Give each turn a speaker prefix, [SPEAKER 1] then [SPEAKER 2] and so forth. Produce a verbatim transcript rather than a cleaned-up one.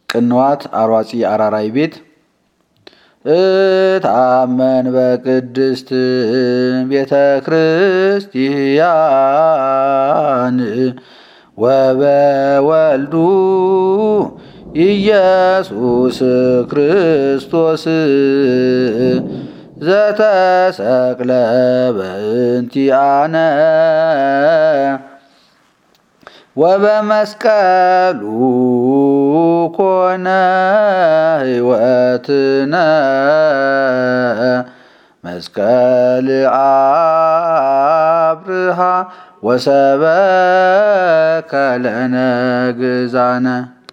[SPEAKER 1] ቅንዋት አሯጺ አራራይ ቤት እታመን በቅድስት ቤተ ክርስቲያን ወበወልዱ ኢየሱስ ክርስቶስ ዘተሰቅለ በእንቲአነ ወበመስቀሉ ኮነ ሕይወትነ መስቀል አብርሃ ወሰበከ ለነ ግዛነ